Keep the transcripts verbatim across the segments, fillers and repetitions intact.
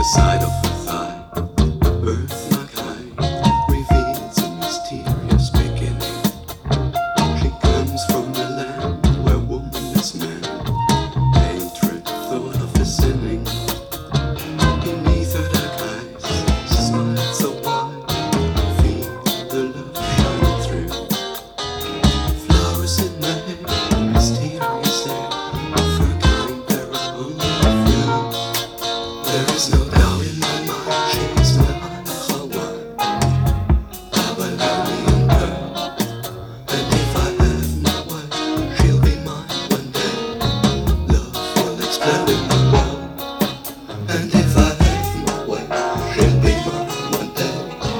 side of her thigh, birthmark high, reveals a mysterious beginning. She comes from the land where woman is man, hatred, thought of is sinning. Beneath her dark eyes, smile so wide, feel the love shining through. Flowers in her hair, mysterious air, of her kind there are only a few. There is no doubt in my mind, she is my Hawa, Babylonian girl. And if I have my way, she'll be mine one day. Love will explode in the world. And if I have my way, she'll be mine one day.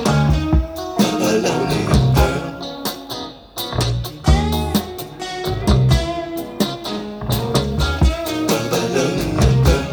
Babylonian girl. Babylonian girl.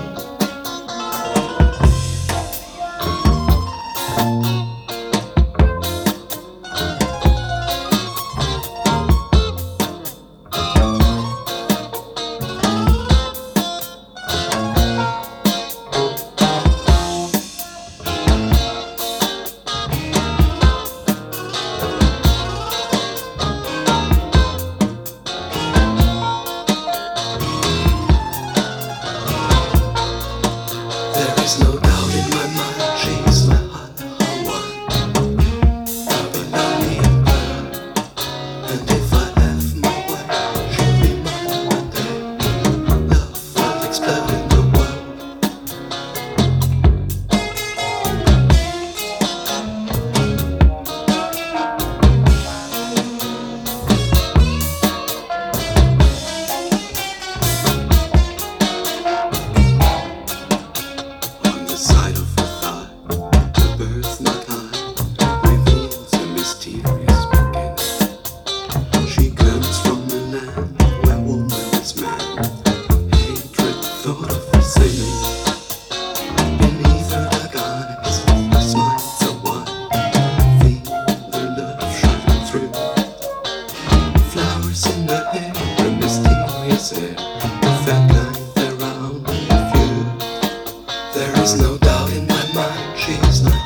There is no doubt in my mind, she's my Hawa, Babylonian girl. And if I have my way, she'll be mine one day. Love will explode in the world. On the side of her thigh, the birthmark high, reveals a mysterious beginning. She comes from the land where woman is man, hatred, thought of her sinning. Beneath her dark eyes, her smile so wide, feel the love shining through. Flowers in her hair, a mysterious air, of that kind there are only a few. There is no doubt in my mind, she is not